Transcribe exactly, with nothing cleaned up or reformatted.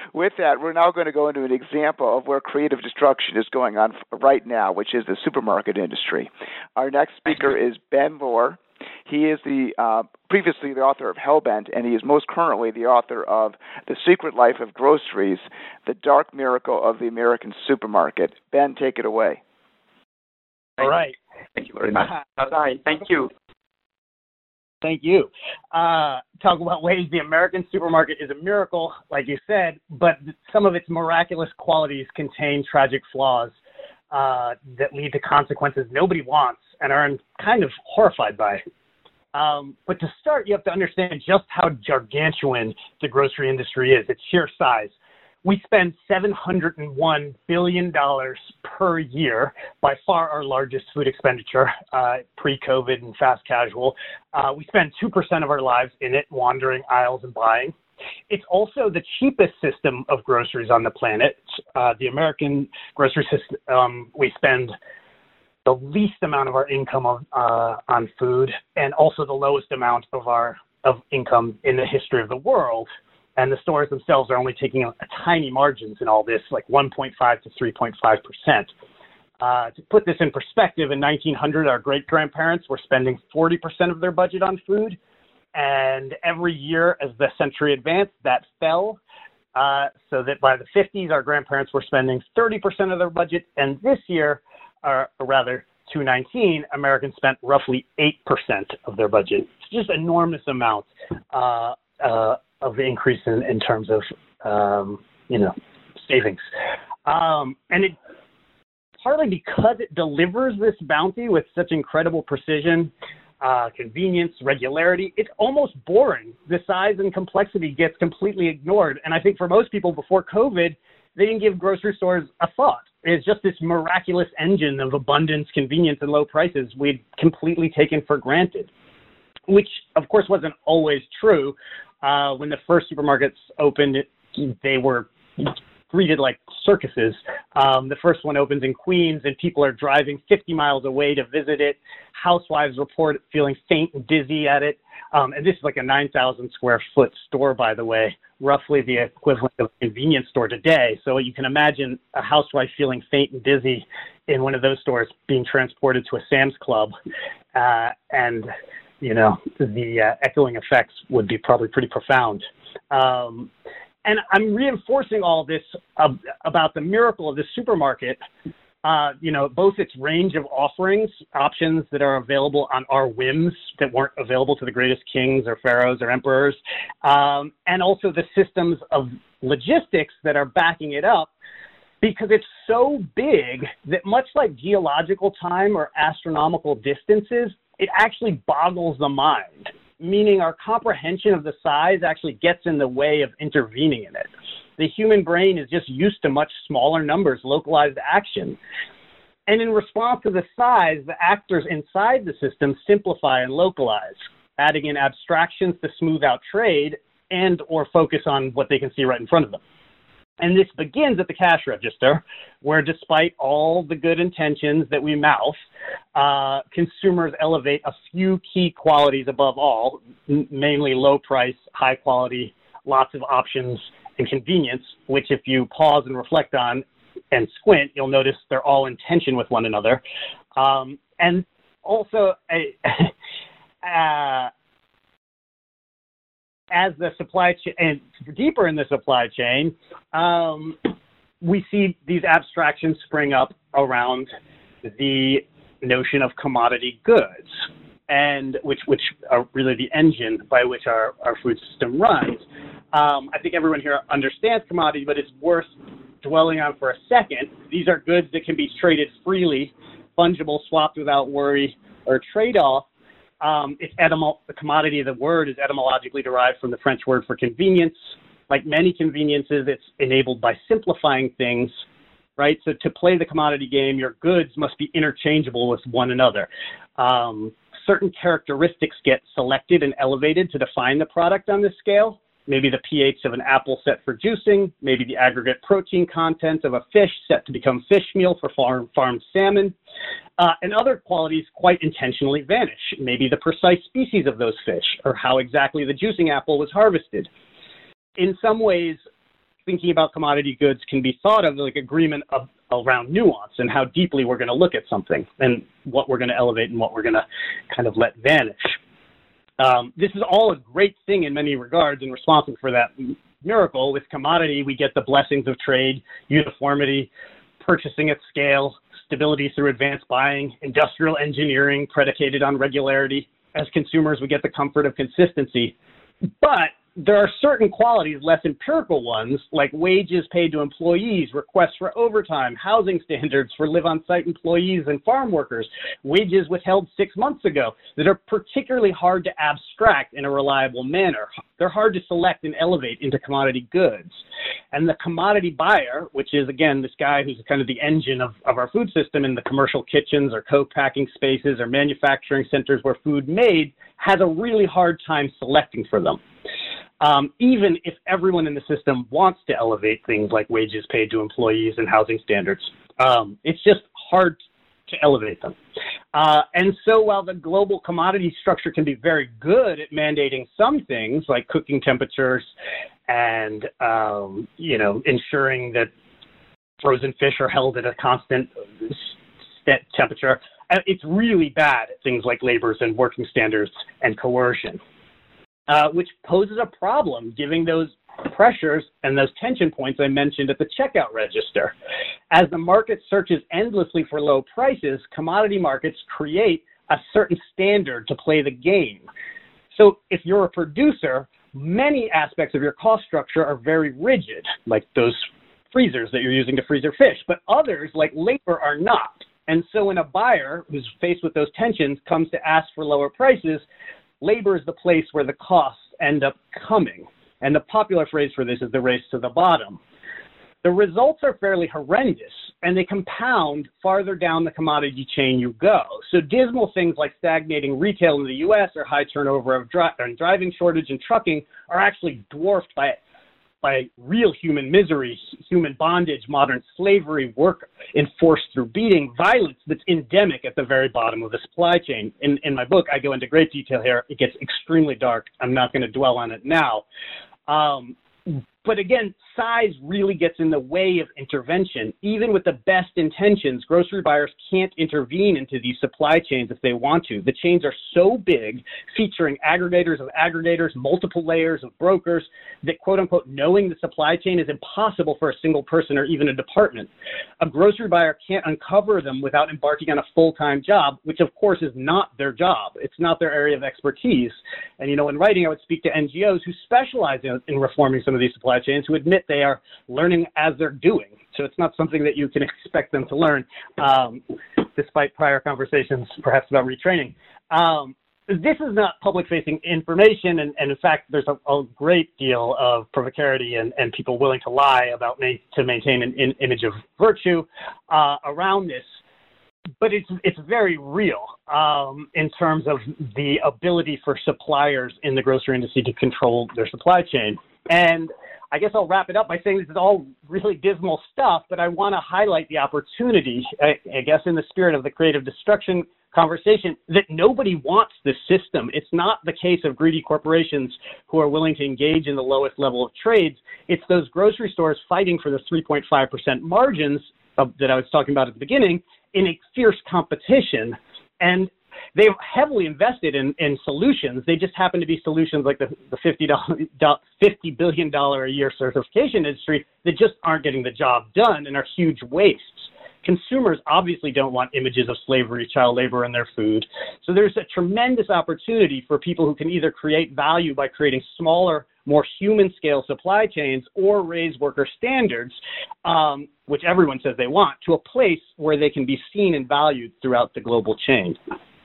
with that, we're now going to go into an example of where creative destruction is going on right now, which is the supermarket industry. Our next speaker is Ben Lohr. He is the uh, previously the author of Hellbent, and he is most currently the author of The Secret Life of Groceries, The Dark Miracle of the American Supermarket. Ben, take it away. All right. Thank you very much. Bye-bye. Thank you. Thank you. Uh, talk about ways the American supermarket is a miracle, like you said, but some of its miraculous qualities contain tragic flaws uh, that lead to consequences nobody wants and are kind of horrified by. Um, but to start, you have to understand just how gargantuan the grocery industry is, its sheer size. We spend seven hundred one billion dollars per year, by far our largest food expenditure, uh, pre-COVID and fast casual. Uh, we spend two percent of our lives in it, wandering aisles and buying. It's also the cheapest system of groceries on the planet. Uh, the American grocery system, um, we spend the least amount of our income of, uh, on food, and also the lowest amount of our of income in the history of the world. And the stores themselves are only taking a, a tiny margins in all this, like one point five to three point five percent. Uh, to put this in perspective, in nineteen hundred, our great-grandparents were spending forty percent of their budget on food. And every year as the century advanced, that fell. Uh, so that by the fifties, our grandparents were spending thirty percent of their budget. And this year, or, or rather, two thousand nineteen, Americans spent roughly eight percent of their budget. It's just enormous amount uh, uh, of the increase in, in terms of, um, you know, savings. Um, and it partly because it delivers this bounty with such incredible precision, uh, convenience, regularity, it's almost boring. The size and complexity gets completely ignored. And I think for most people before COVID, they didn't give grocery stores a thought. It's just this miraculous engine of abundance, convenience, and low prices we'd completely taken for granted, which of course wasn't always true. Uh, when the first supermarkets opened, they were greeted like circuses. Um, the first one opens in Queens, and people are driving fifty miles away to visit it. Housewives report feeling faint and dizzy at it. Um, and this is like a nine thousand square foot store, by the way, roughly the equivalent of a convenience store today. So you can imagine a housewife feeling faint and dizzy in one of those stores being transported to a Sam's Club. Uh, and you know, the uh, echoing effects would be probably pretty profound. Um, and I'm reinforcing all this uh, about the miracle of this supermarket, uh, you know, both its range of offerings, options that are available on our whims that weren't available to the greatest kings or pharaohs or emperors, um, and also the systems of logistics that are backing it up, because it's so big that much like geological time or astronomical distances, it actually boggles the mind, meaning our comprehension of the size actually gets in the way of intervening in it. The human brain is just used to much smaller numbers, localized action. And in response to the size, the actors inside the system simplify and localize, adding in abstractions to smooth out trade and or focus on what they can see right in front of them. And this begins at the cash register, where despite all the good intentions that we mouth, uh, consumers elevate a few key qualities above all, n- mainly low price, high quality, lots of options, and convenience, which if you pause and reflect on and squint, you'll notice they're all in tension with one another. Um, and also, a, uh, as the supply chain, and deeper in the supply chain, um, we see these abstractions spring up around the notion of commodity goods, and which which are really the engine by which our, our food system runs. Um, I think everyone here understands commodity, but it's worth dwelling on for a second. These are goods that can be traded freely, fungible, swapped without worry or trade-off. Um, it's etymol- the commodity of the word is etymologically derived from the French word for convenience. Like many conveniences, it's enabled by simplifying things, right? So to play the commodity game, your goods must be interchangeable with one another. Um, certain characteristics get selected and elevated to define the product on this scale. Maybe the pH of an apple set for juicing, maybe the aggregate protein content of a fish set to become fish meal for farm, farmed salmon, uh, and other qualities quite intentionally vanish. Maybe the precise species of those fish, or how exactly the juicing apple was harvested. In some ways, thinking about commodity goods can be thought of like agreement of, around nuance and how deeply we're going to look at something and what we're going to elevate and what we're going to kind of let vanish. Um, this is all a great thing in many regards and responsible for that miracle. With commodity, we get the blessings of trade, uniformity, purchasing at scale, stability through advanced buying, industrial engineering predicated on regularity. As consumers, we get the comfort of consistency. But there are certain qualities, less empirical ones, like wages paid to employees, requests for overtime, housing standards for live-on-site employees and farm workers, wages withheld six months ago, that are particularly hard to abstract in a reliable manner. They're hard to select and elevate into commodity goods. And the commodity buyer, which is, again, this guy who's kind of the engine of, of our food system in the commercial kitchens or co-packing spaces or manufacturing centers where food made, has a really hard time selecting for them. Um, even if everyone in the system wants to elevate things like wages paid to employees and housing standards. Um, it's just hard to elevate them. Uh, and so while the global commodity structure can be very good at mandating some things like cooking temperatures and, um, you know, ensuring that frozen fish are held at a constant temperature, it's really bad at things like labors and working standards and coercion. Uh, which poses a problem given those pressures and those tension points I mentioned at the checkout register. As the market searches endlessly for low prices, commodity markets create a certain standard to play the game. So if you're a producer, many aspects of your cost structure are very rigid, like those freezers that you're using to freeze your fish, but others, like labor, are not. And so when a buyer who's faced with those tensions comes to ask for lower prices, labor is the place where the costs end up coming. And the popular phrase for this is the race to the bottom. The results are fairly horrendous, and they compound farther down the commodity chain you go. So dismal things like stagnating retail in the U S or high turnover of dri- and driving shortage in trucking are actually dwarfed by by real human misery, human bondage, modern slavery, work enforced through beating, violence that's endemic at the very bottom of the supply chain. In, in my book, I go into great detail here. It gets extremely dark. I'm not going to dwell on it now. Um, But again, size really gets in the way of intervention. Even with the best intentions, grocery buyers can't intervene into these supply chains if they want to. The chains are so big, featuring aggregators of aggregators, multiple layers of brokers, that quote unquote, knowing the supply chain is impossible for a single person or even a department. A grocery buyer can't uncover them without embarking on a full-time job, which of course is not their job. It's not their area of expertise. And, you know, in writing, I would speak to N G Os who specialize in, in reforming some of these supply chains, who admit they are learning as they're doing. So it's not something that you can expect them to learn, um, despite prior conversations perhaps about retraining. Um, this is not public-facing information, and, and in fact, there's a, a great deal of provocarity and, and people willing to lie about ma- to maintain an in, image of virtue uh, around this. But it's it's very real um, in terms of the ability for suppliers in the grocery industry to control their supply chain. And I guess I'll wrap it up by saying this is all really dismal stuff, but I want to highlight the opportunity, I, I guess in the spirit of the creative destruction conversation, that nobody wants this system. It's not the case of greedy corporations who are willing to engage in the lowest level of trades. It's those grocery stores fighting for the three point five percent margins of, that I was talking about at the beginning in a fierce competition. And they've heavily invested in, in solutions. They just happen to be solutions like the, the fifty billion dollars a year certification industry that just aren't getting the job done and are huge wastes. Consumers obviously don't want images of slavery, child labor in their food. So there's a tremendous opportunity for people who can either create value by creating smaller, more human scale supply chains or raise worker standards, um, which everyone says they want, to a place where they can be seen and valued throughout the global chain.